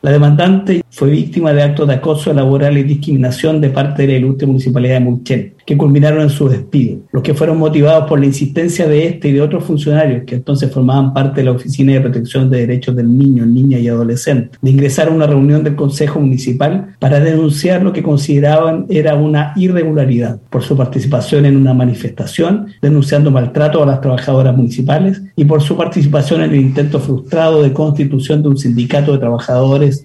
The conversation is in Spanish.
La demandante fue víctima de actos de acoso laboral y discriminación de parte de la ilustre municipalidad de Mulchen, que culminaron en su despido, los que fueron motivados por la insistencia de este y de otros funcionarios que entonces formaban parte de la Oficina de Protección de Derechos del Niño, Niña y Adolescente, de ingresar a una reunión del Consejo Municipal para denunciar lo que consideraban era una irregularidad por su participación en una manifestación, denunciando maltrato a las trabajadoras municipales y por su participación en el intento frustrado de constitución de un sindicato de trabajadores